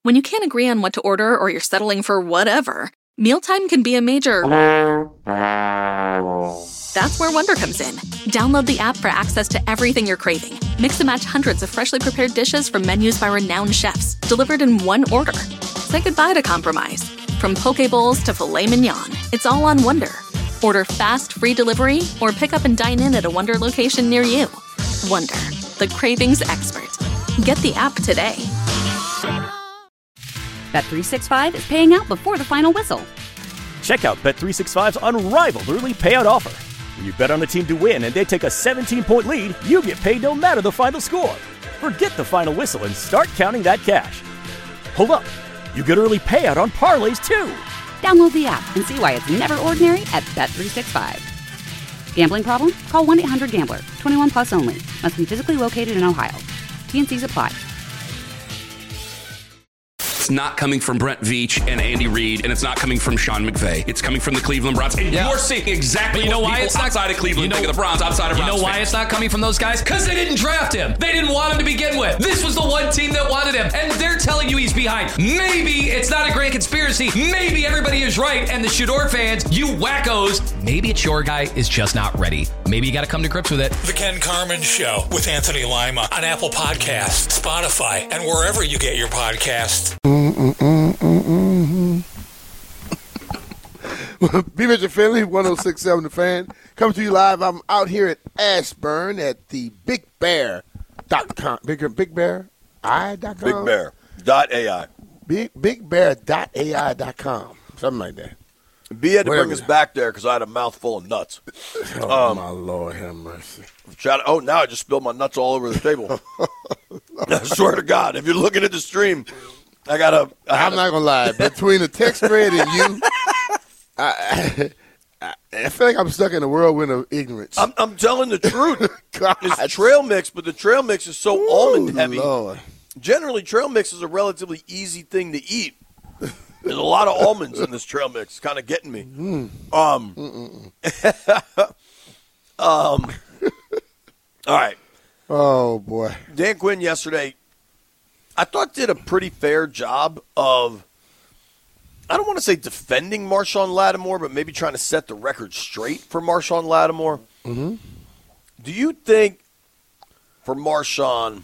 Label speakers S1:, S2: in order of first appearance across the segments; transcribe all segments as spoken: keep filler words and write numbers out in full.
S1: When you can't agree on what to order or you're settling for whatever, mealtime can be a major... That's where Wonder comes in. Download the app for access to everything you're craving. Mix and match hundreds of freshly prepared dishes from menus by renowned chefs, delivered in one order. Say goodbye to compromise. From poke bowls to filet mignon, it's all on Wonder. Order fast, free delivery, or pick up and dine in at a Wonder location near you. Wonder, the cravings expert. Get the app today.
S2: Bet three sixty-five is paying out before the final whistle.
S3: Check out Bet three sixty-five's unrivaled early payout offer. When you bet on a team to win and they take a seventeen-point lead, you get paid no matter the final score. Forget the final whistle and start counting that cash. Hold up. You get early payout on parlays, too.
S2: Download the app and see why it's never ordinary at Bet three sixty-five. Gambling problem? Call one eight hundred gambler. twenty-one plus only. Must be physically located in Ohio. T N Cs apply.
S4: It's not coming from Brent Veach and Andy Reid, and it's not coming from Sean McVay. It's coming from the Cleveland Browns. And yeah. You're seeing exactly but you know what why people it's not, outside of Cleveland you know, think of the Browns, outside of
S5: You
S4: Browns
S5: know why
S4: fans.
S5: it's not coming from those guys? Because they didn't draft him. They didn't want him to begin with. This was the one team that wanted him, and they're telling you he's behind. Maybe it's not a grand conspiracy. Maybe everybody is right, and the Shador fans, you wackos, maybe it's your guy is just not ready. Maybe you got to come to grips with it.
S6: The Ken Carman Show with Anthony Lima on Apple Podcasts, Spotify, and wherever you get your podcasts.
S7: Mm-mm-mm. Mm-hmm. Be Richard Finley, one oh six point seven The Fan. Coming to you live. I'm out here at Ashburn at the Big Bear dot com. Big, Big Bear I dot com?
S8: Big Bear dot A I.
S7: Big, Big Bear dot A I dot com. Something like that.
S8: B had to
S7: Whatever.
S8: bring us back there because I had a mouthful of nuts.
S7: Oh,
S8: um,
S7: my Lord, have mercy.
S8: Shout out, oh, now I just spilled my nuts all over the table. I swear to God, if you're looking at the stream, I got a. I
S7: I'm not going to lie. Between the text thread and you, I, I, I feel like I'm stuck in a whirlwind of ignorance.
S8: I'm, I'm telling the truth. It's trail mix, but the trail mix is so Ooh, almond heavy.
S7: Lord.
S8: Generally, trail mix is a relatively easy thing to eat. There's a lot of almonds in this trail mix. It's kind of getting me.
S7: Mm.
S8: Um, um, all right.
S7: Oh, boy.
S8: Dan Quinn yesterday, I thought, did a pretty fair job of, I don't want to say defending Marshawn Lattimore, but maybe trying to set the record straight for Marshawn Lattimore.
S7: Mm-hmm.
S8: Do you think for Marshawn,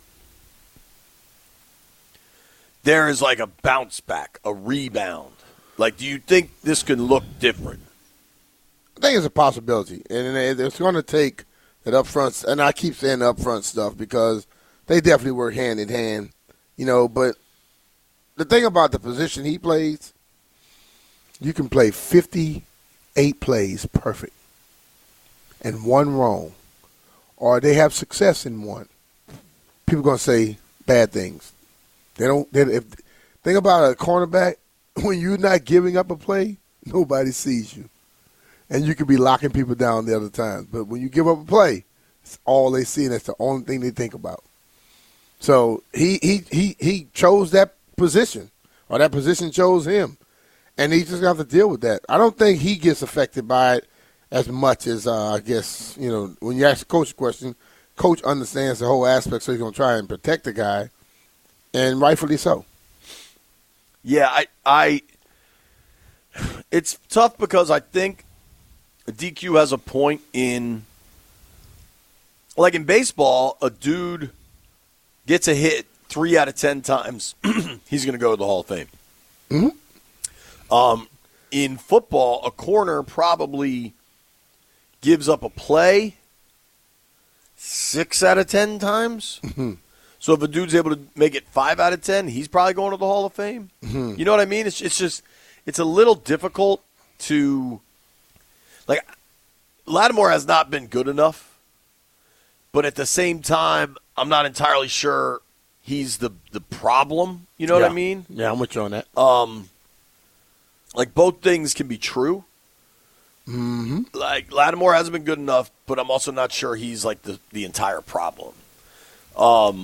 S8: there is like a bounce back, a rebound? Like, do you think this can look different?
S7: I think it's a possibility. And it's going to take that upfront, and I keep saying the upfront stuff because they definitely work hand in hand, you know. But the thing about the position he plays, you can play fifty-eight plays perfect and one wrong, or they have success in one. People are going to say bad things. They don't. They, if think about a cornerback, when you're not giving up a play, nobody sees you, and you can be locking people down the other times. But when you give up a play, it's all they see, and that's the only thing they think about. So he he he he chose that position, or that position chose him, and he just got to deal with that. I don't think he gets affected by it as much as uh, I guess you know when you ask the coach a question, coach understands the whole aspect, so he's going to try and protect the guy. And rightfully so.
S8: Yeah, I, I, it's tough because I think D Q has a point in, like in baseball, a dude gets a hit three out of ten times, he's going to go to the Hall of Fame.
S7: Mm-hmm.
S8: Um, in football, a corner probably gives up a play six out of ten times.
S7: Mm-hmm.
S8: So if a dude's able to make it five out of ten, he's probably going to the Hall of Fame.
S7: Mm-hmm.
S8: You know what I mean? It's it's just it's a little difficult to like. Lattimore has not been good enough, but at the same time, I'm not entirely sure he's the the problem. You know
S7: yeah.
S8: what I mean?
S7: Yeah, I'm with you on that.
S8: Um, like both things can be true.
S7: Mm-hmm.
S8: Like Lattimore hasn't been good enough, but I'm also not sure he's like the the entire problem. Um.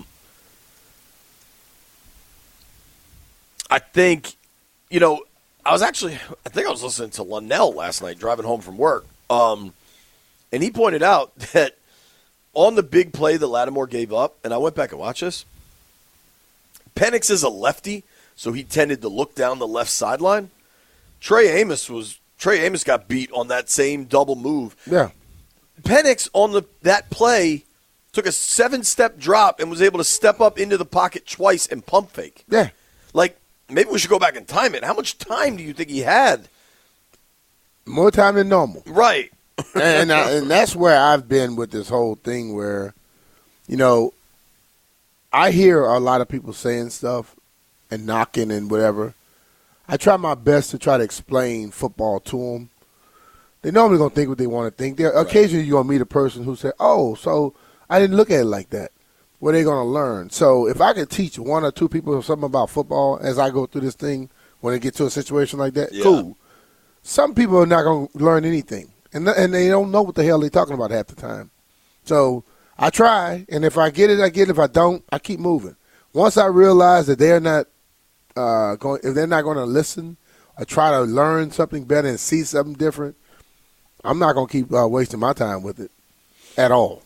S8: I think, you know, I was actually, I think I was listening to Lunnell last night driving home from work, um, and he pointed out that on the big play that Lattimore gave up, and I went back and watched this, Penix is a lefty, so he tended to look down the left sideline. Trey Amos was Trey Amos got beat on that same double move.
S7: Yeah.
S8: Penix on the that play took a seven-step drop and was able to step up into the pocket twice and pump fake.
S7: Yeah.
S8: Like, maybe we should go back and time it. How much time do you think he had?
S7: More time than normal.
S8: Right.
S7: and, I, and that's where I've been with this whole thing where, you know, I hear a lot of people saying stuff and knocking and whatever. I try my best to try to explain football to them. They're normally going to think what they want to think. There,
S8: right.
S7: Occasionally you're going to meet a person who say, oh, so I didn't look at it like that. What are they going to learn? So if I could teach one or two people something about football as I go through this thing, when they get to a situation like that,
S8: yeah.
S7: cool. Some people are not going to learn anything, and and they don't know what the hell they're talking about half the time. So I try, and if I get it, I get it. If I don't, I keep moving. Once I realize that they're not uh, going, if they're not going to listen or try to learn something better and see something different, I'm not going to keep uh, wasting my time with it at all.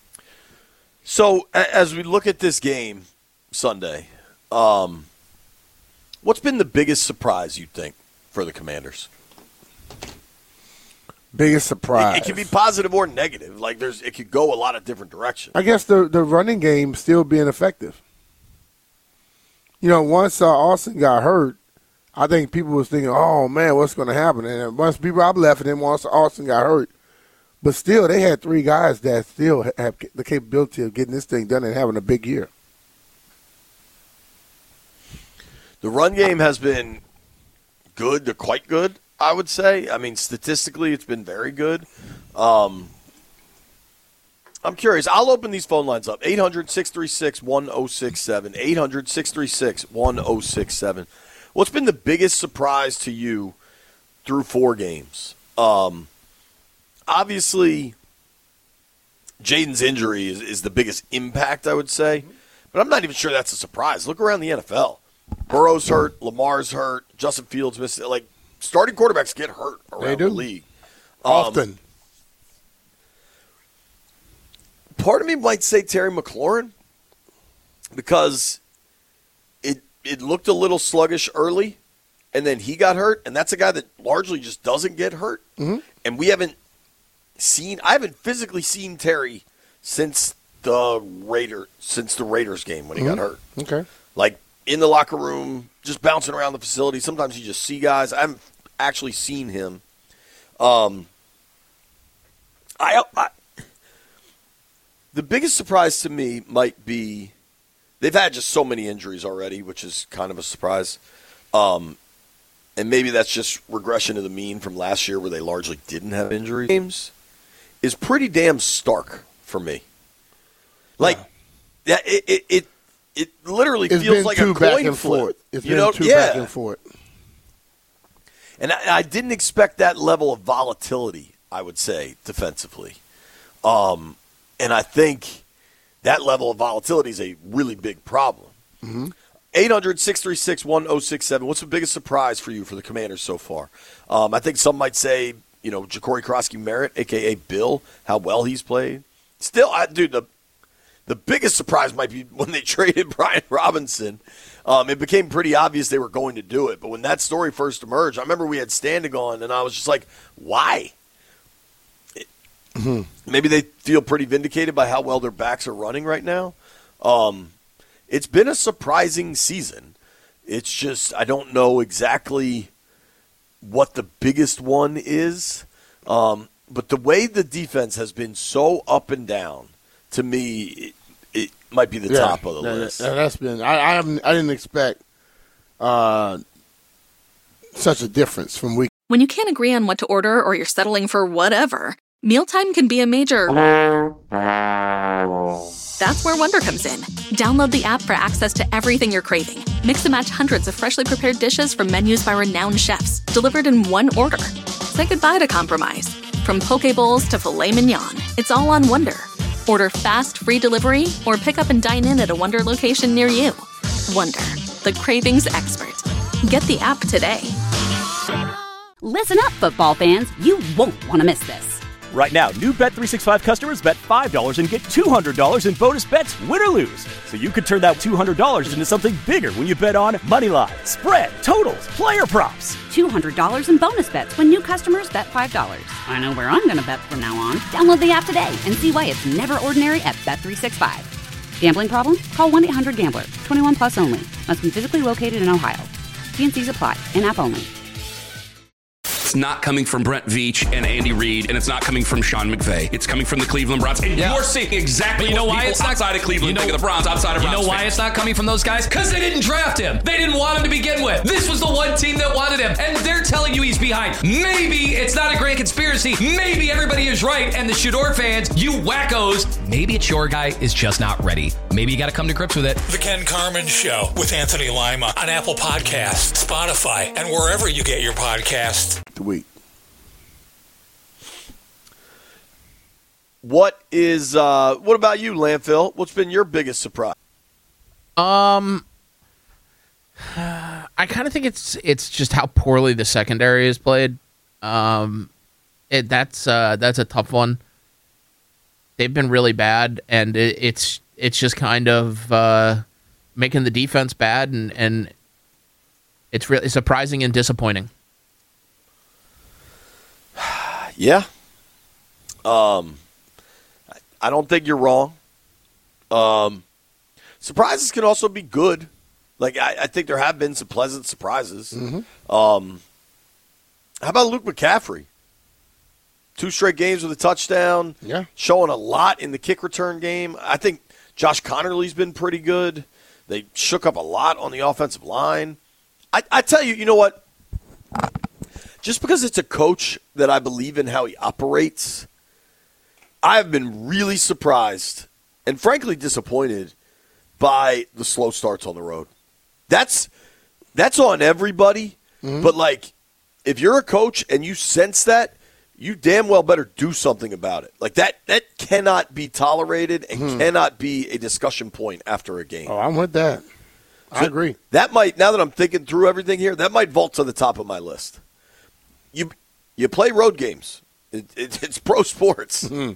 S8: So as we look at this game Sunday, um, what's been the biggest surprise, you think, for the Commanders?
S7: Biggest surprise.
S8: It, it can be positive or negative. Like there's, it could go a lot of different directions.
S7: I guess the the running game still being effective. You know, once uh, Austin got hurt, I think people was thinking, "Oh man, what's going to happen?" And once people I left, and then once Austin got hurt, but still they had three guys that still have the capability of getting this thing done and having a big year.
S8: The run game has been good to quite good, I would say. I mean, statistically, it's been very good. Um, I'm curious. I'll open these phone lines up. eight hundred, six three six, one oh six seven. eight hundred, six three six, one oh six seven. What's been the biggest surprise to you through four games? Um, obviously, Jaden's injury is, is the biggest impact, I would say. But I'm not even sure that's a surprise. Look around the N F L. Burrow's hurt. Lamar's hurt. Justin Fields missed it. Like, starting quarterbacks get hurt around
S7: They do.
S8: the league. Um,
S7: Often.
S8: Part of me might say Terry McLaurin because it it looked a little sluggish early, and then he got hurt, and that's a guy that largely just doesn't get hurt.
S7: Mm-hmm.
S8: And we haven't seen – I haven't physically seen Terry since the Raider since the Raiders game when he
S7: Mm-hmm.
S8: got hurt.
S7: Okay.
S8: Like, in the locker room, just bouncing around the facility. Sometimes you just see guys. I haven't actually seen him. Um, I, I the biggest surprise to me might be they've had just so many injuries already, which is kind of a surprise. Um, and maybe that's just regression to the mean from last year where they largely didn't have injuries. Games is pretty damn stark for me. Like, yeah, it it. it It literally
S7: It's
S8: feels
S7: been
S8: like
S7: too
S8: a
S7: back
S8: coin
S7: and
S8: flip.
S7: forth. It's
S8: you
S7: been
S8: know?
S7: too
S8: yeah.
S7: back and forth.
S8: And I, I didn't expect that level of volatility, I would say, defensively. Um, and I think that level of volatility is a really big problem.
S7: Mm-hmm.
S8: eight hundred, six three six, one oh six seven. What's the biggest surprise for you for the Commanders so far? Um, I think some might say, you know, Ja'Cory Krosky-Merritt, a k a. Bill, how well he's played. Still, I, dude, the The biggest surprise might be when they traded Brian Robinson. Um, it became pretty obvious they were going to do it. But when that story first emerged, I remember we had Standing on, and I was just like, why? It, mm-hmm. Maybe they feel pretty vindicated by how well their backs are running right now. Um, it's been a surprising season. It's just I don't know exactly what the biggest one is. Um, but the way the defense has been so up and down, to me, it, it might be the
S7: yeah,
S8: top of the
S7: that,
S8: list.
S7: That, that's been. I I, haven't, I didn't expect uh, such a difference from week.
S1: When you can't agree on what to order or you're settling for whatever, mealtime can be a major. That's where Wonder comes in. Download the app for access to everything you're craving. Mix and match hundreds of freshly prepared dishes from menus by renowned chefs, delivered in one order. Say goodbye to compromise. From poke bowls to filet mignon, it's all on Wonder. Order fast, free delivery, or pick up and dine in at a Wonder location near you. Wonder, the cravings expert. Get the app today.
S2: Listen up, football fans. You won't want to miss this.
S3: Right now, new Bet three sixty-five customers bet five dollars and get two hundred dollars in bonus bets, win or lose. So you could turn that two hundred dollars into something bigger when you bet on money line, spread, totals, player props.
S2: two hundred dollars in bonus bets when new customers bet five dollars. I know where I'm going to bet from now on. Download the app today and see why it's never ordinary at Bet three sixty-five. Gambling problem? Call one eight hundred gambler. twenty-one plus only. Must be physically located in Ohio. T N Cs apply. In-app only.
S4: It's not coming from Brent Veach and Andy Reid, and it's not coming from Sean McVay. It's coming from the Cleveland Browns. And yeah. you're seeing exactly
S5: but you know
S4: what
S5: why
S4: people
S5: it's not,
S4: outside of Cleveland you know, think of the Browns, outside of
S5: You
S4: Browns
S5: know why
S4: fans.
S5: it's not coming from those guys? Because they didn't draft him. They didn't want him to begin with. This was the one team that wanted him, and they're telling you he's behind. Maybe it's not a grand conspiracy. Maybe everybody is right, and the Shador fans, you wackos, maybe it's your guy is just not ready. Maybe you got to come to grips with it.
S6: The Ken Carman Show with Anthony Lima on Apple Podcasts, Spotify, and wherever you get your podcasts.
S7: The week.
S8: What is, uh, what about you, Landfill? What's been your biggest surprise?
S9: Um, I kind of think it's it's just how poorly the secondary is played. Um, it, that's uh, that's a tough one. They've been really bad, and it, it's it's just kind of uh, making the defense bad, and, and it's really surprising and disappointing.
S8: Yeah. Um. I don't think you're wrong. Um, surprises can also be good. Like, I, I think there have been some pleasant surprises. Mm-hmm. Um, how about Luke McCaffrey? Two straight games with a touchdown.
S7: Yeah.
S8: Showing a lot in the kick return game. I think Josh Connerly's been pretty good. They shook up a lot on the offensive line. I, I tell you, you know what? Just because it's a coach that I believe in how he operates, I have been really surprised and frankly disappointed by the slow starts on the road. That's that's on everybody. Mm-hmm. But, like, if you're a coach and you sense that, you damn well better do something about it. Like, that that cannot be tolerated and mm-hmm. cannot be a discussion point after a game.
S7: Oh, I'm with that. I
S8: so
S7: agree.
S8: That might, now that I'm thinking through everything here, that might vault to the top of my list. You you play road games. It, it, it's pro sports. Mm-hmm.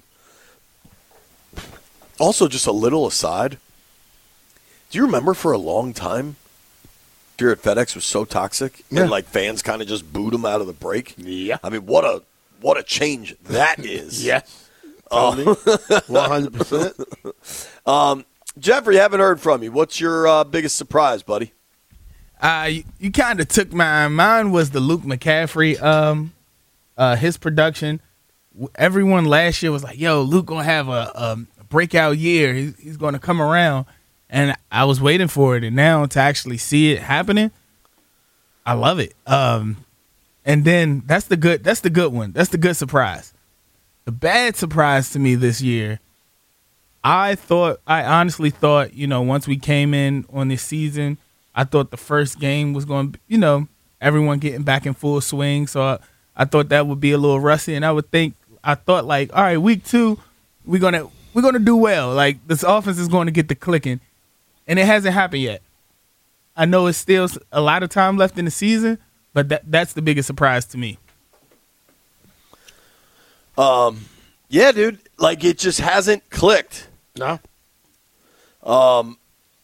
S8: Also, just a little aside, do you remember for a long time, here at FedEx was so toxic, yeah. and like fans kind of just booed him out of the break?
S7: Yeah.
S8: I mean, what a what a change that is.
S7: Yes. Totally. Uh, one hundred percent.
S8: Um, Jeffrey, haven't heard from you. What's your uh, biggest surprise, buddy?
S10: Uh, you, you kind of took mine. Mine was the Luke McCaffrey, um, uh, his production. Everyone last year was like, yo, Luke going to have a, a breakout year. He's, he's going to come around. And I was waiting for it. And now to actually see it happening, I love it. Um, and then that's the good, that's the good one. That's the good surprise. The bad surprise to me this year, I thought, I honestly thought, you know, once we came in on this season, I thought the first game was going to, you know, everyone getting back in full swing. So I, I thought that would be a little rusty. And I would think, I thought like, all right, week two, we're going to, we're going to do well. Like this offense is going to get the clicking. And it hasn't happened yet. I know it's still a lot of time left in the season, but that that's the biggest surprise to me.
S8: Um, yeah, dude. Like, it just hasn't clicked.
S7: No.
S8: Um,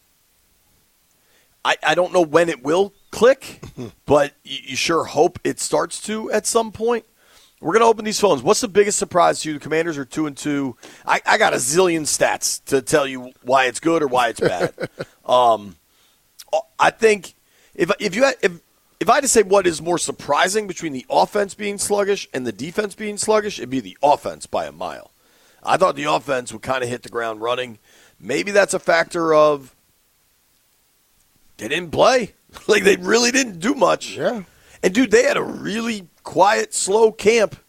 S8: I I don't know when it will click, but you, you sure hope it starts to at some point. We're going to open these phones. What's the biggest surprise to you? The Commanders are two and two. I, I got a zillion stats to tell you why it's good or why it's bad. um, I think if if you had, if if I had to say what is more surprising between the offense being sluggish and the defense being sluggish, it'd be the offense by a mile. I thought the offense would kind of hit the ground running. Maybe that's a factor of they didn't play. Like, they really didn't do much.
S7: Yeah.
S8: And, dude, they had a really quiet, slow camp.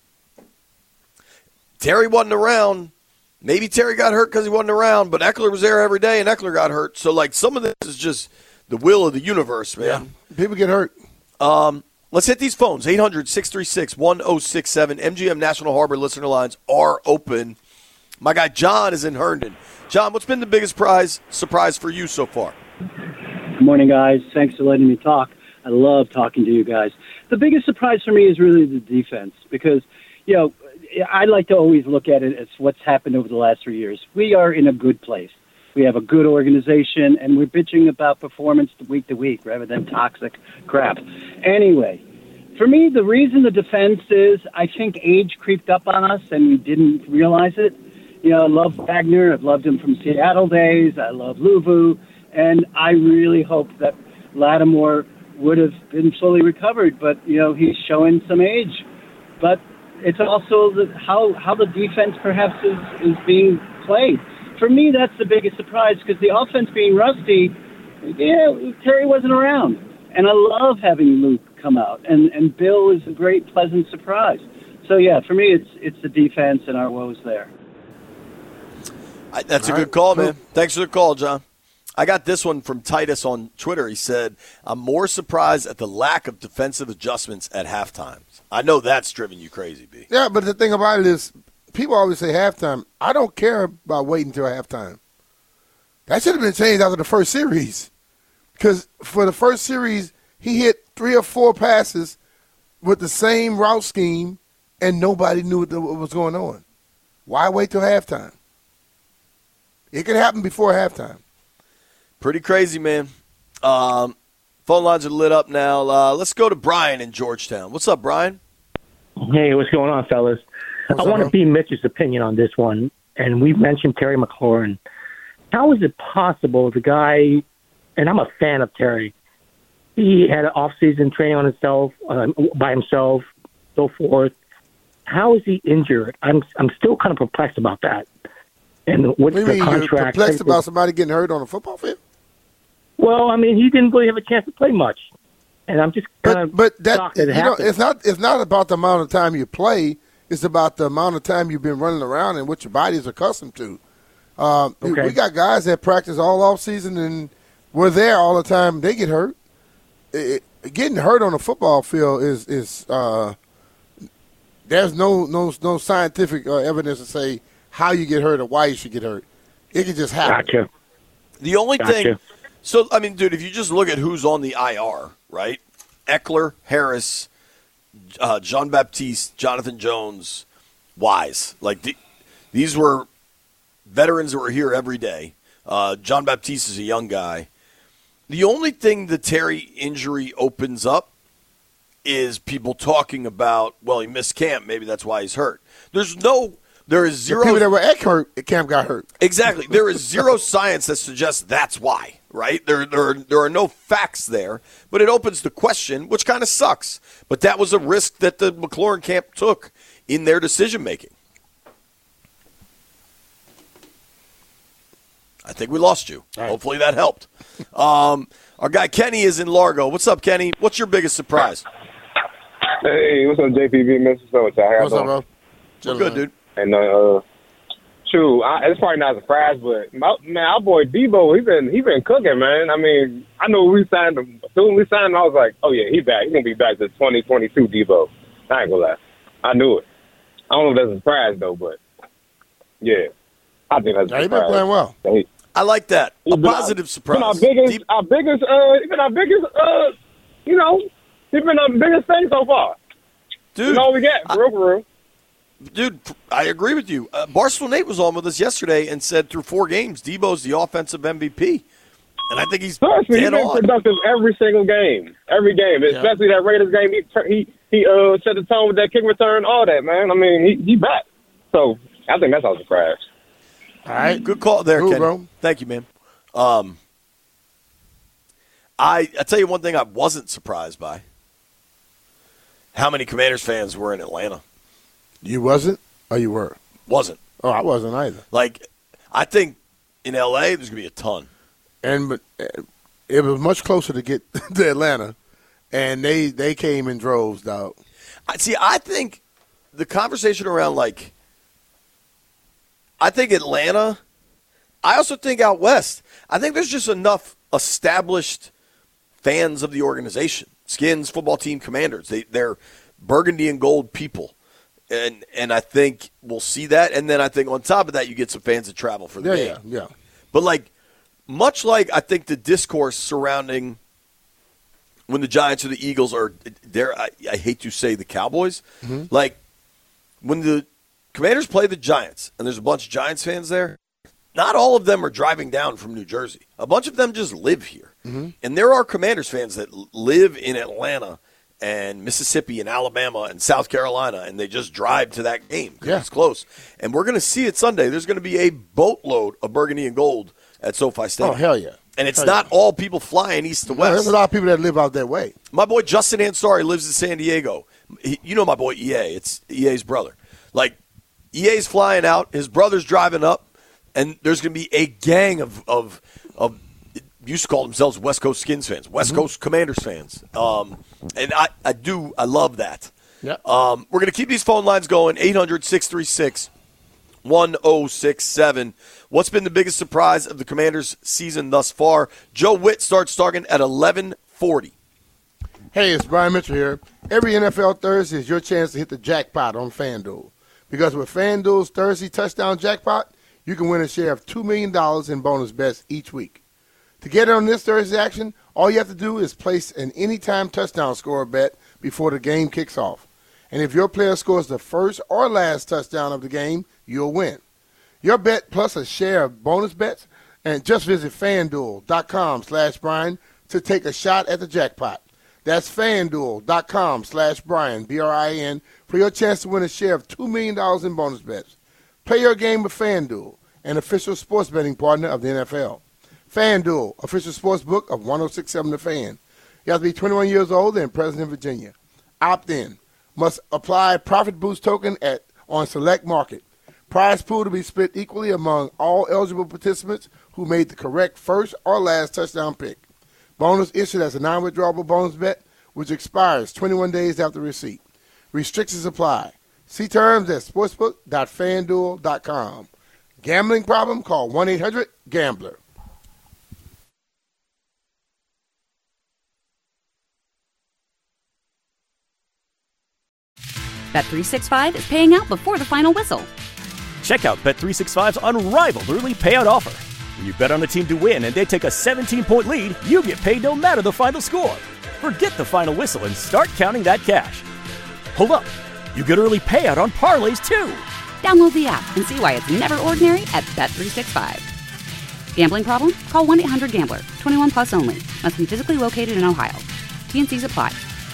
S8: Terry wasn't around. Maybe Terry got hurt because he wasn't around, but Eckler was there every day, and Eckler got hurt. So, like, some of this is just the will of the universe, man.
S7: Yeah. People get hurt.
S8: Um, let's hit these phones. eight hundred, six three six, one oh six seven. M G M National Harbor listener lines are open. My guy John is in Herndon. John, what's been the biggest prize, surprise for you so far?
S11: Good morning, guys. Thanks for letting me talk. I love talking to you guys. The biggest surprise for me is really the defense because, you know, I like to always look at it as what's happened over the last three years. We are in a good place. We have a good organization, and we're bitching about performance week to week rather than toxic crap. Anyway, for me, the reason the defense is, I think age creeped up on us, and we didn't realize it. You know, I love Wagner. I've loved him from Seattle days. I love Luvu. And I really hope that Lattimore would have been fully recovered, but, you know, he's showing some age. But it's also the, how, how the defense perhaps is, is being played. For me, that's the biggest surprise because the offense being rusty, yeah, Terry wasn't around. And I love having Luke come out. And, and Bill is a great, pleasant surprise. So, yeah, for me, it's it's the defense and our woes there.
S8: I, that's All a good right. call, man. Thanks for the call, John. I got this one from Titus on Twitter. He said, I'm more surprised at the lack of defensive adjustments at halftime. I know that's driven you crazy, B.
S7: Yeah, but the thing about it is, people always say halftime. I don't care about waiting until halftime. That should have been changed after the first series. Because for the first series, he hit three or four passes with the same route scheme, and nobody knew what was going on. Why wait till halftime? It could happen before halftime.
S8: Pretty crazy, man. Um, phone lines are lit up now. Uh, let's go to Brian in Georgetown. What's up, Brian?
S12: Hey, what's going on, fellas?
S7: What's
S12: I
S7: up,
S12: want to
S7: bro?
S12: be Mitch's opinion on this one, and we've mentioned Terry McLaurin. How is it possible the guy, and I'm a fan of Terry, he had an off-season training on himself, uh, by himself, so forth. How is he injured? I'm I'm still kind of perplexed about that. And what's
S7: What do you
S12: the
S7: mean
S12: contract?
S7: you're perplexed about somebody getting hurt on a football field?
S12: Well, I mean, he didn't really have a chance to play much, and I'm just kind of
S7: But that
S12: shocked that it
S7: you know,
S12: happened.
S7: it's not it's not about the amount of time you play. It's about the amount of time you've been running around and what your body is accustomed to. Um,
S12: Okay.
S7: We got guys that practice all off season and we're there all the time. They get hurt. It, it- getting hurt on a football field is is uh, there's no no no scientific uh, evidence to say how you get hurt or why you should get hurt. It can just happen.
S12: Gotcha.
S8: The only
S12: Gotcha.
S8: thing – so, I mean, dude, if you just look at who's on the I R, right? Eckler, Harris, uh, Jean-Baptiste, Jonathan Jones, Wise. Like, the, these were veterans that were here every day. Uh, Jean-Baptiste is a young guy. The only thing the Terry injury opens up is people talking about, well, he missed camp. Maybe that's why he's hurt. There's no – there is
S7: The
S8: zero –
S7: people that were at hurt, Cam got hurt.
S8: Exactly. There is zero science that suggests that's why, right? There, there, there are no facts there, but it opens the question, which kind of sucks. But that was a risk that the McLaurin camp took in their decision-making. I think we lost you.
S7: Right.
S8: Hopefully that helped. Um, our guy Kenny is in Largo. What's up, Kenny? What's your biggest surprise?
S13: Hey, what's up, J P B? Mister What's up,
S7: What's up, bro?
S8: We're good, dude.
S13: And uh, shoot, I, it's probably not a surprise, but my, man, our boy Debo, he been he been cooking, man. I mean, I know we signed him. As soon as we signed him, I was like, oh yeah, he back. He's gonna be back to twenty twenty-two Debo. I ain't gonna lie, I knew it. I don't know if that's a surprise though, but yeah, I think that's a
S7: Yeah, he
S13: surprise.
S7: been playing well.
S13: Yeah, he-
S8: I like that. A
S13: He's been
S8: positive
S13: our,
S8: surprise.
S13: Been our biggest,
S8: Deep-
S13: our biggest, uh, he's been our biggest, uh, you know, he's been our biggest thing so far.
S8: Dude,
S13: That's all we get, for real, for real.
S8: Dude, I agree with you. Uh, Barstool Nate was on with us yesterday and said through four games, Debo's the offensive M V P. And I think he's
S13: Plus, he's
S8: dead
S13: been
S8: on.
S13: productive every single game, every game, especially that Raiders game. He he he uh set the tone with that kick return, all that, man. I mean, he he back. So I think that's all surprise.
S7: All right.
S8: Good call there,
S7: Cool,
S8: Kenny.
S7: bro.
S8: Thank you, man. Um, I I tell you one thing I wasn't surprised by. How many Commanders fans were in Atlanta?
S7: You wasn't? Or you were?
S8: Wasn't.
S7: Oh, I wasn't either.
S8: Like, I think in L A there's going to be a ton.
S7: And but uh, it was much closer to get to Atlanta, and they they came in droves, dog.
S8: I see, I think the conversation around, like, I think Atlanta, I also think out west, I think there's just enough established fans of the organization. Skins, football team, Commanders. They, they're burgundy and gold people. And and I think we'll see that. And then I think on top of that, you get some fans that travel for the
S7: Yeah,
S8: game.
S7: yeah, yeah.
S8: But, like, much like I think the discourse surrounding when the Giants or the Eagles are, they're, I, I hate to say the Cowboys,
S7: Mhm.
S8: like when the Commanders play the Giants, and there's a bunch of Giants fans there. Not all of them are driving down from New Jersey. A bunch of them just live here.
S7: Mm-hmm.
S8: And there are Commanders fans that live in Atlanta and Mississippi and Alabama and South Carolina, and they just drive to that game because
S7: Yeah.
S8: it's close. And we're going to see it Sunday. There's going to be a boatload of burgundy and gold at SoFi Stadium.
S7: Oh, hell yeah.
S8: And it's
S7: Hell
S8: not
S7: yeah.
S8: all people flying east to
S7: No,
S8: west.
S7: there's a lot of people that live out that way.
S8: My boy Justin Ansari lives in San Diego. He, you know my boy E A. It's E A's brother. Like, E A's flying out. His brother's driving up. And there's going to be a gang of, of, of used to call themselves West Coast Skins fans, West
S7: Mm-hmm.
S8: Coast Commanders fans. Um, and I, I do, I love that.
S7: Yeah.
S8: Um, we're going to keep these phone lines going, eight hundred, six three six, one oh six seven. What's been the biggest surprise of the Commanders season thus far? Joe Witt starts starting at eleven forty.
S7: Hey, it's Brian Mitchell here. Every N F L Thursday is your chance to hit the jackpot on FanDuel. Because with FanDuel's Thursday touchdown jackpot, you can win a share of two million dollars in bonus bets each week. To get in on this Thursday action, all you have to do is place an anytime touchdown score bet before the game kicks off. And if your player scores the first or last touchdown of the game, you'll win. Your bet plus a share of bonus bets, and just visit FanDuel.com slash Brian to take a shot at the jackpot. That's FanDuel.com slash Brian, B R I N, for your chance to win a share of two million dollars in bonus bets. Play your game with FanDuel, an official sports betting partner of the N F L. FanDuel, official sports book of one oh six point seven The Fan. You have to be twenty-one years old and present in Virginia. Opt in. Must apply profit boost token at on select market. Prize pool to be split equally among all eligible participants who made the correct first or last touchdown pick. Bonus issued as a non-withdrawable bonus bet, which expires twenty-one days after receipt. Restrictions apply. See terms at sportsbook dot fan duel dot com. Gambling problem? Call one eight hundred gambler.
S2: Bet three sixty-five is paying out before the final whistle.
S3: Check out Bet three sixty-five's unrivaled early payout offer. When you bet on a team to win and they take a seventeen-point lead, you get paid no matter the final score. Forget the final whistle and start counting that cash. Hold up. You get early payout on parlays, too.
S2: Download the app and see why it's never ordinary at Bet three sixty-five. Gambling problem? Call one eight hundred gambler. twenty-one plus only. Must be physically located in Ohio. T and C's apply.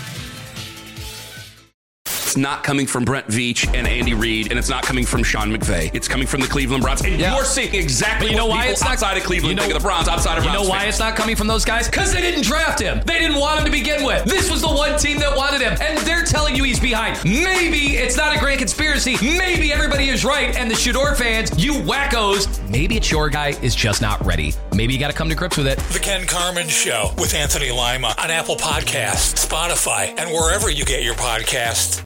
S4: It's not coming from Brent Veach and Andy Reid, and it's not coming from Sean McVay. It's coming from the Cleveland Browns. And yeah. you're seeing exactly
S5: but you know
S4: what
S5: why
S4: people
S5: it's not,
S4: outside of Cleveland
S5: you know,
S4: think of the Browns, outside of
S5: You
S4: Browns
S5: know why
S4: fans.
S5: it's not coming from those guys? Because they didn't draft him. They didn't want him to begin with. This was the one team that wanted him, and they're telling you he's behind. Maybe it's not a grand conspiracy. Maybe everybody is right, and the Shador fans, you wackos, maybe it's your guy is just not ready. Maybe you got to come to grips with it.
S6: The Ken Carman Show with Anthony Lima on Apple Podcasts, Spotify, and wherever you get your podcasts.